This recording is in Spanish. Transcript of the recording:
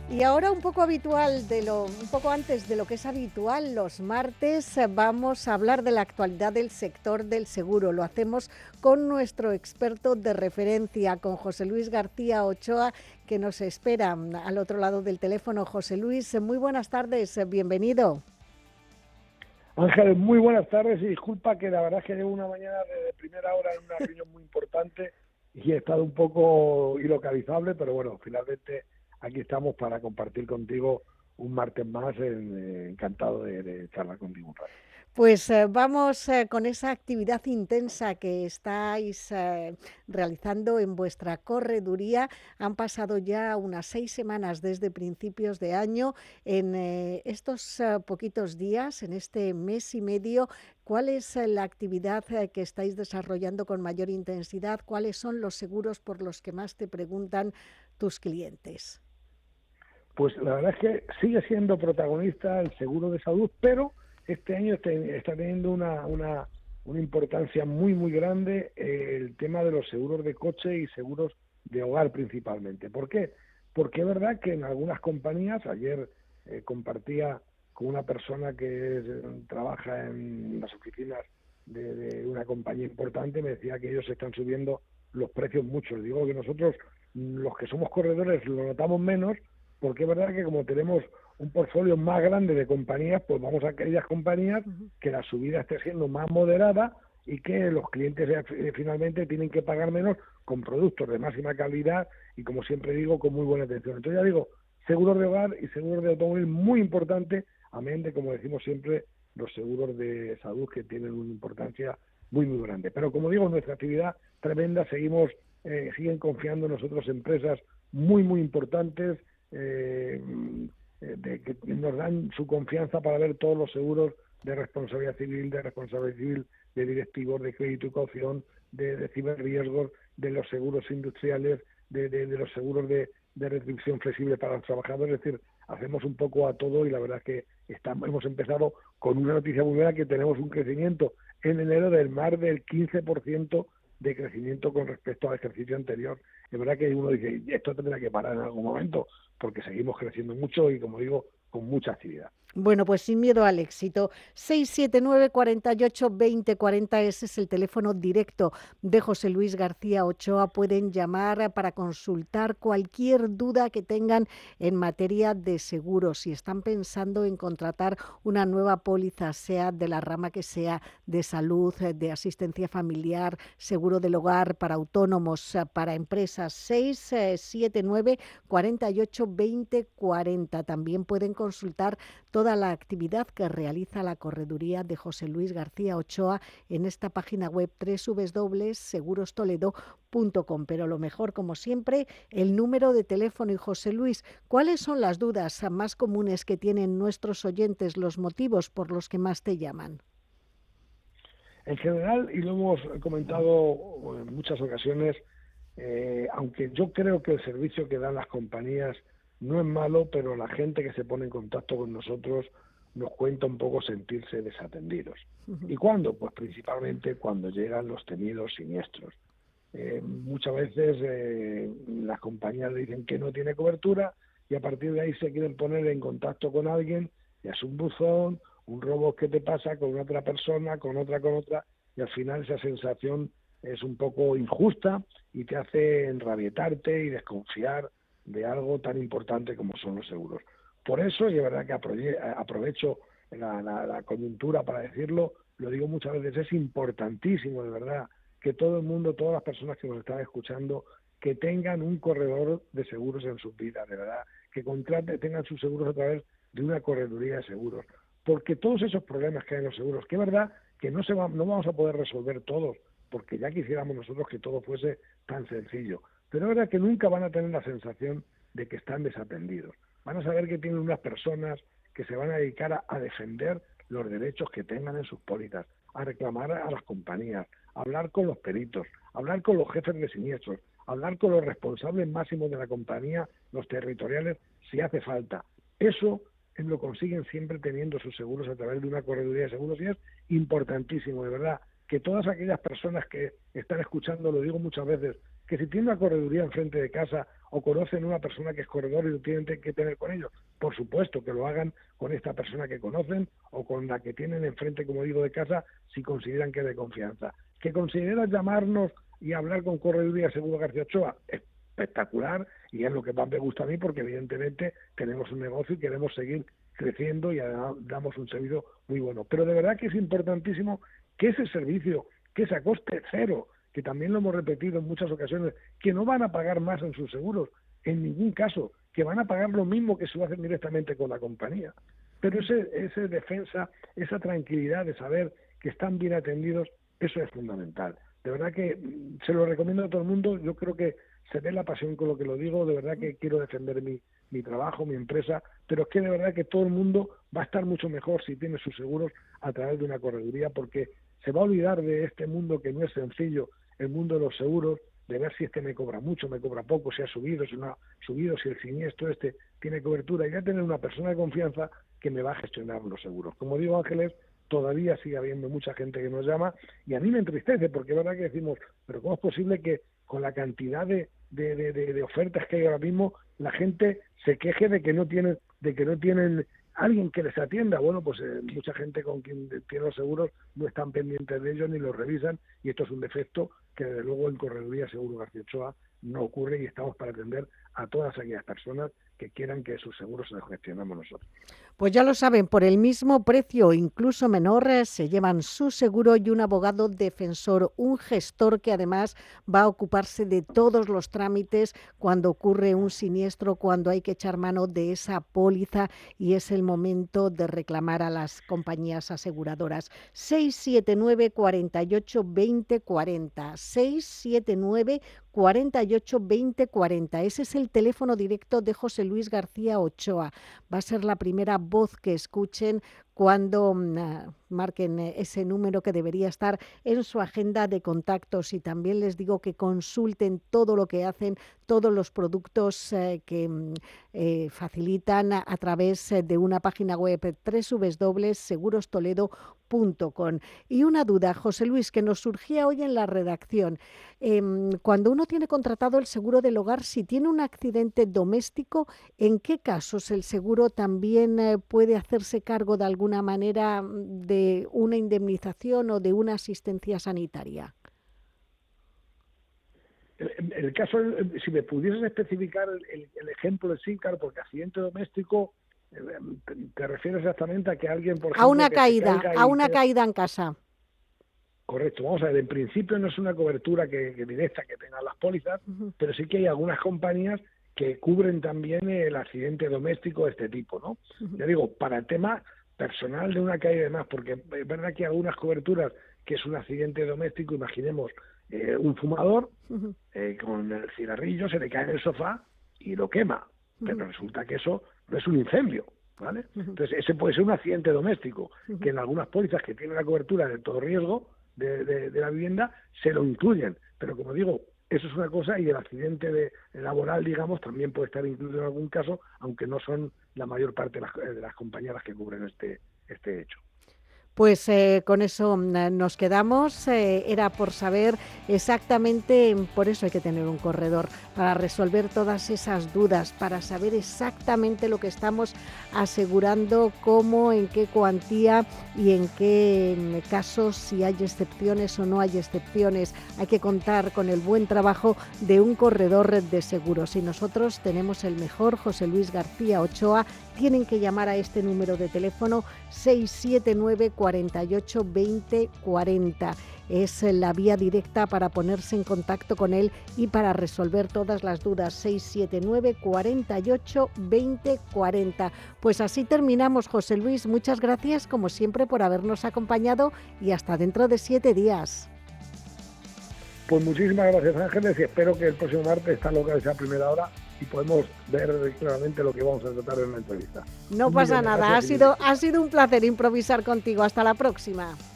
Y ahora un poco antes de lo que es habitual, los martes vamos a hablar de la actualidad del sector del seguro. Lo hacemos con nuestro experto de referencia, con José Luis García Ochoa, que nos espera al otro lado del teléfono. José Luis, muy buenas tardes, bienvenido. Ángel, muy buenas tardes y disculpa que la verdad es que llevo una mañana de primera hora en una reunión muy importante y he estado un poco ilocalizable, pero bueno, finalmente aquí estamos para compartir contigo un martes más, encantado de charlar contigo un rato. Pues vamos con esa actividad intensa que estáis realizando en vuestra correduría. Han pasado ya unas 6 semanas desde principios de año. En estos poquitos días, en este mes y medio, ¿cuál es la actividad que estáis desarrollando con mayor intensidad? ¿Cuáles son los seguros por los que más te preguntan tus clientes? Pues la verdad es que sigue siendo protagonista el seguro de salud, pero este año está teniendo una importancia muy grande el tema de los seguros de coche y seguros de hogar principalmente. ¿Por qué? Porque es verdad que en algunas compañías, ayer compartía con una persona que trabaja en las oficinas de una compañía importante, me decía que ellos están subiendo los precios mucho. Les digo que nosotros, los que somos corredores, lo notamos menos, porque es verdad que como tenemos un portfolio más grande de compañías, pues vamos a aquellas compañías que la subida esté siendo más moderada y que los clientes finalmente tienen que pagar menos con productos de máxima calidad y, como siempre digo, con muy buena atención. Entonces ya digo, seguros de hogar y seguros de automóvil muy importante, amén de, como decimos siempre, los seguros de salud, que tienen una importancia muy grande. Pero como digo, nuestra actividad tremenda, siguen confiando en nosotros empresas muy importantes, que nos dan su confianza para ver todos los seguros de responsabilidad civil, de directivos, de crédito y caución, de ciberriesgos, de los seguros industriales, de los seguros de retribución flexible para los trabajadores. Es decir, hacemos un poco a todo y la verdad es que hemos empezado con una noticia muy buena, que tenemos un crecimiento en enero del más del 15% de crecimiento con respecto al ejercicio anterior. Es verdad que uno dice, esto tendrá que parar en algún momento, porque seguimos creciendo mucho y, como digo, con mucha actividad. Bueno, pues sin miedo al éxito. 679 48 20 40, ese es el teléfono directo de José Luis García Ochoa. Pueden llamar para consultar cualquier duda que tengan en materia de seguros. Si están pensando en contratar una nueva póliza, sea de la rama que sea, de salud, de asistencia familiar, seguro del hogar, para autónomos, para empresas, 679 48 20 40. También pueden consultar toda la actividad que realiza la correduría de José Luis García Ochoa en esta página web www.segurostoledo.com. Pero lo mejor, como siempre, el número de teléfono. Y José Luis, ¿cuáles son las dudas más comunes que tienen nuestros oyentes, los motivos por los que más te llaman? En general, y lo hemos comentado en muchas ocasiones, aunque yo creo que el servicio que dan las compañías no es malo, pero la gente que se pone en contacto con nosotros nos cuenta un poco sentirse desatendidos. ¿Y cuándo? Pues principalmente cuando llegan los temidos siniestros. Muchas veces las compañías le dicen que no tiene cobertura y a partir de ahí se quieren poner en contacto con alguien, y es un buzón, un robot que te pasa con otra persona, con otra, y al final esa sensación es un poco injusta y te hace enrabietarte y desconfiar de algo tan importante como son los seguros. Por eso, y es verdad que aprovecho la coyuntura para decirlo, lo digo muchas veces, es importantísimo, de verdad, que todo el mundo, todas las personas que nos están escuchando, que tengan un corredor de seguros en sus vidas, de verdad, que tengan sus seguros a través de una correduría de seguros, porque todos esos problemas que hay en los seguros, que es verdad que no vamos a poder resolver todos, porque ya quisiéramos nosotros que todo fuese tan sencillo, pero es verdad que nunca van a tener la sensación de que están desatendidos. Van a saber que tienen unas personas que se van a dedicar a defender los derechos que tengan en sus pólizas, a reclamar a las compañías, a hablar con los peritos, a hablar con los jefes de siniestros, a hablar con los responsables máximos de la compañía, los territoriales, si hace falta. Eso lo consiguen siempre teniendo sus seguros a través de una correduría de seguros, y es importantísimo, de verdad, que todas aquellas personas que están escuchando, lo digo muchas veces, que si tiene una correduría enfrente de casa o conocen una persona que es corredor y lo tienen que tener con ellos, por supuesto que lo hagan con esta persona que conocen o con la que tienen enfrente, como digo, de casa, si consideran que es de confianza. ¿Que consideran llamarnos y hablar con Correduría Seguro García Ochoa? Espectacular, y es lo que más me gusta a mí, porque evidentemente tenemos un negocio y queremos seguir creciendo y además damos un servicio muy bueno. Pero de verdad que es importantísimo que ese servicio, que sea coste cero, que también lo hemos repetido en muchas ocasiones, que no van a pagar más en sus seguros, en ningún caso, que van a pagar lo mismo que si lo hacen directamente con la compañía. Pero ese defensa, esa tranquilidad de saber que están bien atendidos, eso es fundamental. De verdad que se lo recomiendo a todo el mundo. Yo creo que se ve la pasión con lo que lo digo. De verdad que quiero defender mi trabajo, mi empresa, pero es que de verdad que todo el mundo va a estar mucho mejor si tiene sus seguros a través de una correduría, porque se va a olvidar de este mundo que no es sencillo, el mundo de los seguros, de ver si este me cobra mucho, me cobra poco, si ha subido, si no ha subido, si el siniestro este tiene cobertura, y ya tener una persona de confianza que me va a gestionar los seguros. Como digo, Ángeles, todavía sigue habiendo mucha gente que nos llama y a mí me entristece, porque es verdad que decimos, pero ¿cómo es posible que con la cantidad de ofertas que hay ahora mismo la gente se queje de que no tienen alguien que les atienda? Bueno, pues mucha gente con quien tiene los seguros no están pendientes de ellos ni los revisan, y esto es un defecto que desde luego en Correduría Seguro García Ochoa no ocurre, y estamos para atender a todas aquellas personas que quieran que sus seguros se los gestionamos nosotros. Pues ya lo saben, por el mismo precio, incluso menor, se llevan su seguro y un abogado defensor, un gestor que además va a ocuparse de todos los trámites cuando ocurre un siniestro, cuando hay que echar mano de esa póliza y es el momento de reclamar a las compañías aseguradoras. 679 48 20 40, 679 48 20 40. Ese es el teléfono directo de José Luis García Ochoa. Va a ser la primera voz que escuchen cuando marquen ese número que debería estar en su agenda de contactos, y también les digo que consulten todo lo que hacen, todos los productos que facilitan a través de una página web, www.segurostoledo.com. Y una duda, José Luis, que nos surgía hoy en la redacción. Cuando uno tiene contratado el seguro del hogar, si tiene un accidente doméstico, ¿en qué casos el seguro también puede hacerse cargo de alguna manera de una indemnización o de una asistencia sanitaria? El caso, si me pudieses especificar el ejemplo de sí, claro, porque accidente doméstico, te refieres exactamente a que alguien, por ejemplo, a una caída en casa. Correcto, vamos a ver, en principio no es una cobertura que directa que tengan las pólizas, pero sí que hay algunas compañías que cubren también el accidente doméstico de este tipo, ¿no? Ya digo, para el tema personal de una caída y demás, porque es verdad que hay algunas coberturas que es un accidente doméstico, imaginemos un fumador con el cigarrillo se le cae en el sofá y lo quema, pero resulta que eso no es un incendio, ¿vale? Entonces ese puede ser un accidente doméstico, que en algunas pólizas que tienen la cobertura de todo riesgo de la vivienda se lo incluyen, pero como digo, eso es una cosa, y el accidente laboral, digamos, también puede estar incluido en algún caso, aunque no son la mayor parte de las compañías que cubren este hecho. Pues con eso nos quedamos. Era por saber exactamente, por eso hay que tener un corredor, para resolver todas esas dudas, para saber exactamente lo que estamos asegurando, cómo, en qué cuantía y en qué casos, si hay excepciones o no hay excepciones. Hay que contar con el buen trabajo de un corredor de seguros. Y nosotros tenemos el mejor, José Luis García Ochoa. Tienen que llamar a este número de teléfono 679 48 20 40. Es la vía directa para ponerse en contacto con él y para resolver todas las dudas. 679 48 20 40. Pues así terminamos, José Luis. Muchas gracias, como siempre, por habernos acompañado, y hasta dentro de 7 días. Pues muchísimas gracias, Ángeles, y espero que el próximo martes esta loca sea a primera hora y podemos ver claramente lo que vamos a tratar en la entrevista. No pasa nada, ha sido un placer improvisar contigo. Hasta la próxima.